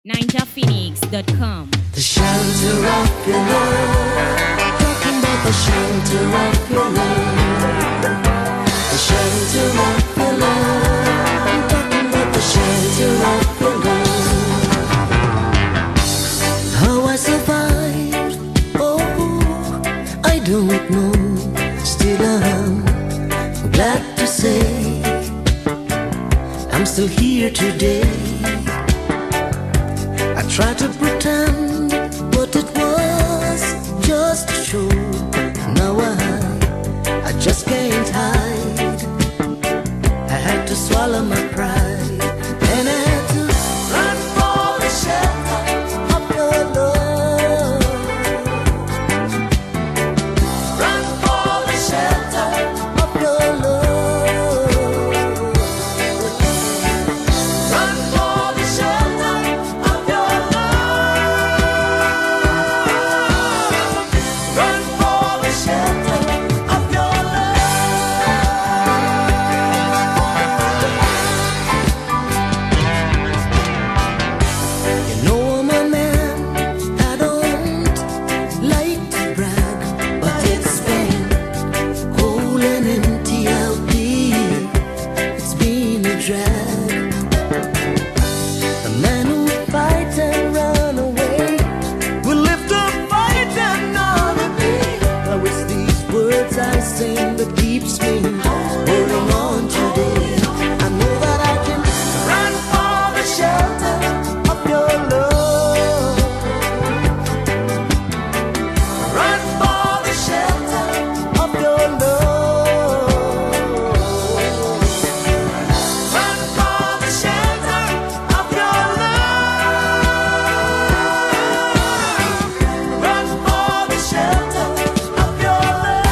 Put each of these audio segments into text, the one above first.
NinjaPhoenix.com. The shelter of your love. Talking about the shelter of your love. The shelter of your love. I'm talking about the shelter of your love. How I survived, oh, I don't know. Still I'm glad to say I'm still here today. I tried to pretend, but it was just a show. Now I just can't hide. I had to swallow my pride, and I had to run for the shelter of your love. Run for the shelter of your love. Run for the shelter of your Run for the shelter of your love. You know I'm a man, I don't like to brag, but it's been cold and empty out there. It's been a drag. A man who fights and run away will live to fight another day. Now it's these words I sing that keeps me holding on today. I know that I can run for the shelter of your love. Run for the shelter of your love. Run for the shelter of your love. Run for the shelter of your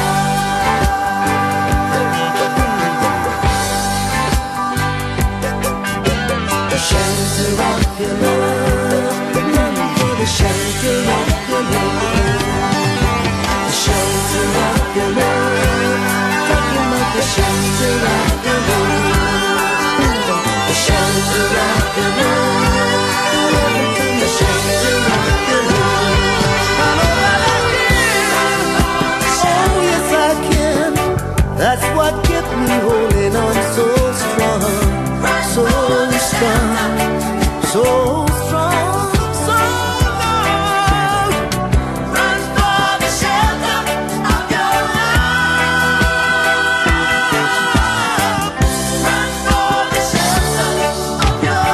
love. The shelter of your love. Run for the shelter of your love. The shelter of your love. Talking about the shelter of your love. The shelter of your love. The shelter of your love. I know that I can. Oh yes I can. That's what kept me holding on so strong. So strong. So strong. So long. Run for the shelter of your love. Run for the shelter of your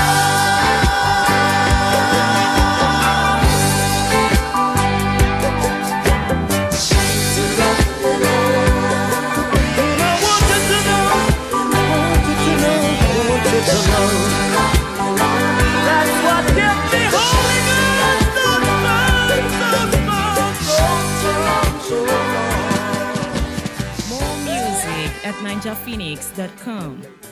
love. Shelter of your love. And I want you to know, I want you to know, I want you to know. That's what kept me holding on so long. More music at NinjaPhoenix.com.